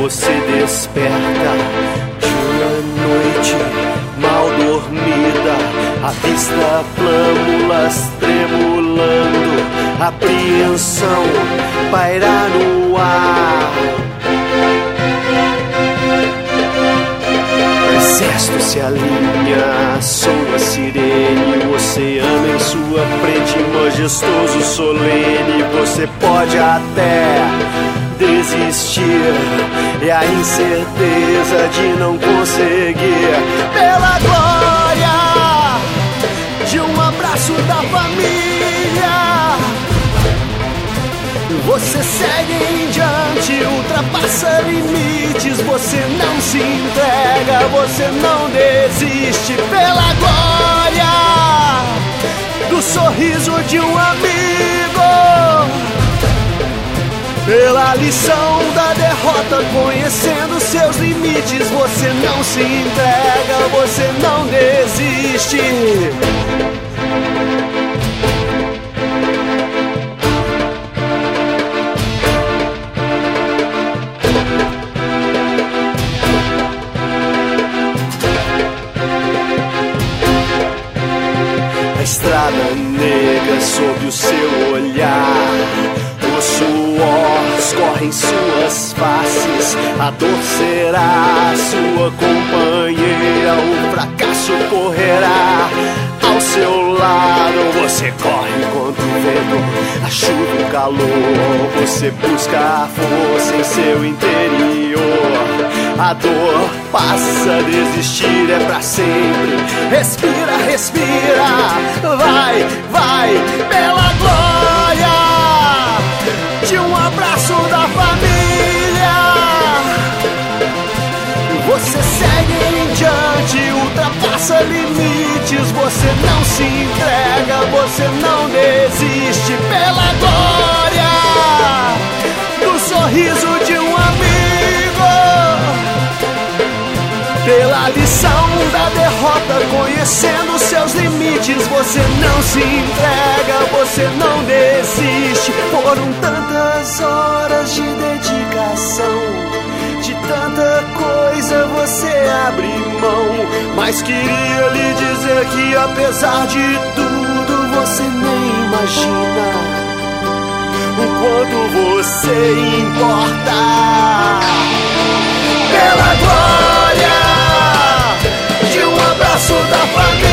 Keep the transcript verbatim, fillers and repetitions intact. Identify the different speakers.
Speaker 1: você desperta de uma noite mal dormida, a vista flâmulas tremulando, apreensão paira no ar. O exército se alinha, soa a sirene, o oceano em sua frente, majestoso, solene. Você pode até desistir, e a incerteza de não conseguir, pela glória de um abraço da família, você segue em diante, ultrapassa limites, você não se entrega, você não desiste, pela glória do sorriso de um amigo, pela lição da derrota, conhecendo seus limites, você não se entrega, você não desiste. A estrada negra sob o seu olhar, o suor escorre em suas faces, a dor será sua companheira, o fracasso correrá ao seu lado. Você corre contra o vento, a chuva e o calor, você busca a força em seu interior. A dor passa, desistir é pra sempre. Respira, respira, vai, vai, pela glória de um abraço da família, você segue em diante, ultrapassa limites, você não se entrega, você não desiste, pela glória do sorriso de um amigo, pela lição da derrota, conhecendo seus limites, você não se entrega, você não desiste. Foram tantas horas de dedicação, de tanta coisa você abre mão, mas queria lhe dizer que apesar de tudo você nem imagina o quanto você importa. Pela glória de um abraço da família,